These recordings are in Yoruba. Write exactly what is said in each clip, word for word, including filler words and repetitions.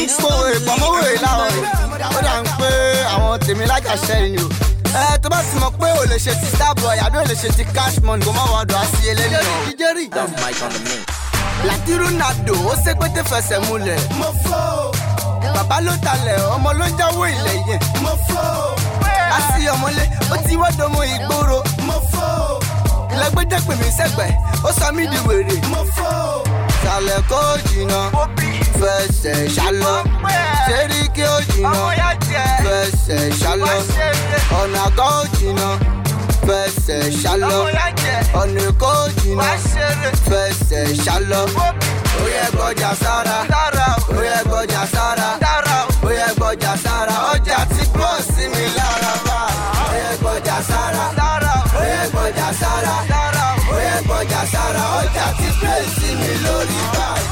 kówó ìpamọ́wò ìlàwọ̀ ó dà ń pé àwọn tèmi lájà ṣẹ́yìn ni o. ẹ tó bá ti mọ̀ pé o lè ṣe ti Starboy àbí o lè ṣe ti Cash Money kò má wọ́n dùn á sí eléyìí náà. jíjẹ́rì láti Ronaldo ó ṣe pété fẹsẹ̀ múlẹ̀. mo fọ́ bàbá ló talẹ̀ ọmọ ló ń jáwó ilẹ̀ yẹn. mo fọ́ àti ọmọlé ó ti wọ́dọ̀ mọ ìgboro. mo fọ́ lẹ́gbẹ́jẹ́ pè mí sẹ́gbẹ̀ ó sọ mí di wèrè. mo fọ́ sàlẹ̀ kó jìnnà fẹsẹ̀ ṣálọ Sẹ́ríkì ó jìnnà fẹsẹ̀ ṣálọ ọ̀nà kó jìnnà fẹsẹ̀ ṣálọ ọ̀nà kó jìnnà fẹsẹ̀ ṣálọ. ó yẹ gbọ́jà sára ó yẹ gbọ́jà sára ó yẹ gbọ́jà sára ọjà tí pọ̀ sí mi lára báyìí. ó yẹ gbọ́jà sára ó yẹ gbọ́jà sára ó yẹ gbọ́jà sára ọjà tí pọ̀ sí mi lórí báyìí.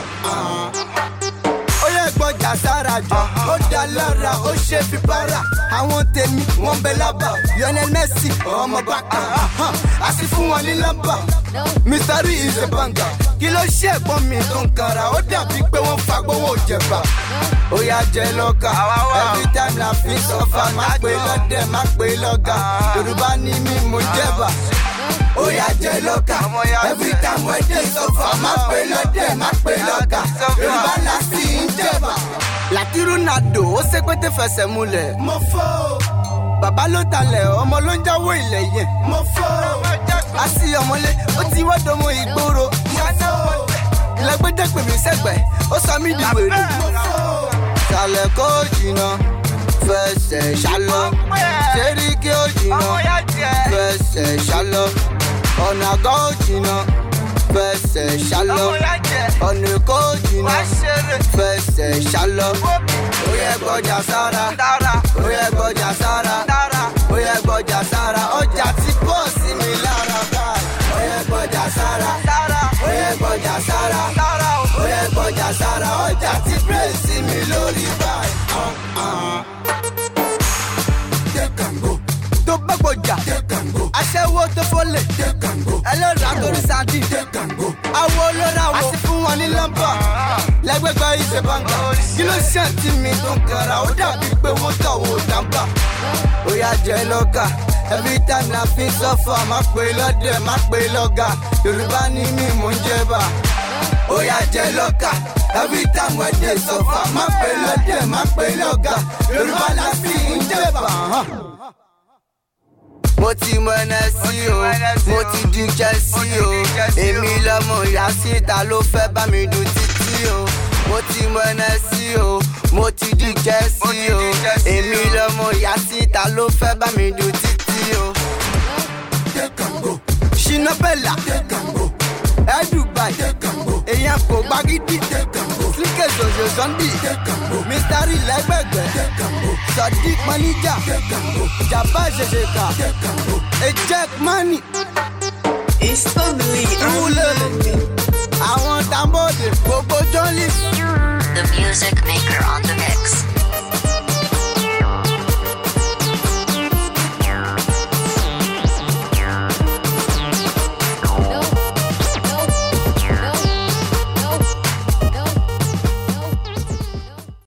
ó yẹ gbọ́jà sára jọ ó dá lára ó ṣe fi bára àwọn tèmi wọ́n bẹ lábà Lionel Messi ọmọ bàkà á sì fún wọn ní lábà Mystery is a banger kí ló ṣe ẹ̀gbọ́n mi tó ń kara ó dàbí pé wọ́n fagbó wọn ò jẹ̀bà. ó yá jẹ lọ́kà every time la fi sọ́fà má pé lọ́dẹ̀ má pé lọ́gà Yorùbá ní mi mo jẹ̀bà. ó yá jẹ lọ́kà every time wọ́n dé sọ́fà má pé lọ́dẹ̀ má pé lọ́gà Yorùbá la sì ń jẹ̀bà. láti Ronaldo ó ṣe pété fẹsẹ̀ múlẹ̀. mo fọ́ bàbá ló talẹ̀ ọmọ ló ń jáwó ilẹ̀ yẹn. mo fọ́ àti ọmọlé ó ti wọ́dọ̀ mọ ìgboro. lẹ́gbẹ́jẹ́ pè mí sẹ́gbẹ̀ ó sọ mí di wèrè. sàlẹ̀ kó jìnnà fẹsẹ̀ ṣálọ Sẹ́ríkì ó jìnnà fẹsẹ̀ ṣálọ ọ̀nà kó jìnnà fẹsẹ̀ ṣálọ ọ̀nà kó jìnnà fẹsẹ̀ ṣálọ. ó yẹ gbọ́jà sára ó yẹ gbọ́jà sára ó yẹ gbọ́jà sára ọjà tí pọ̀ sí mi lára báyìí. ó yẹ gbọ́jà sára ó yẹ gbọ́jà sára ó yẹ gbọ́jà sára ọjà tí pọ̀ sí mi lórí báyìí. tó bá gbọ́jà aṣẹ́wó tó fọ́lẹ̀ ẹlẹ́rìí àtòrí sáńdì àwọn olóra wo àti fún wọn ní lọ́mbà lẹ́gbẹ̀gbẹ̀ ìṣe bàǹgà kí ló ṣe tí mi tó ń kara ó dàbí pé wọ́n tọ̀wọ́ dáńbà. ó yá jẹ lọ́kà every time la fi sọ́fà má pé lọ́dẹ̀ má pé lọ́gà Yorùbá ní mi mò ń jẹ̀bà. ó yá jẹ lọ́kà every time wọ́n dé sọ́fà má pé lọ́dẹ̀ má pé lọ́gà Yorùbá la fi ń jẹ̀bà. mo ti mọ ẹnẹ sí o mo ti di Chelsea o èmi lọmọ ìyá síta ló fẹ́ bá mi dùn títí o. mo ti mọ ẹnẹ sí o mo ti di Chelsea o èmi lọmọ ìyá síta ló fẹ́ bá mi dùn títí o. Shina Bella ẹ Dubai èèyàn kò gbagidi Slickers Ojo Sunday Mystery lẹ́gbẹ̀gbẹ̀ Sadiq Manija Jabba Ṣẹṣẹka Ejek Mani It's family. àwọn tambode gbogbo journalist. The music maker on the mix.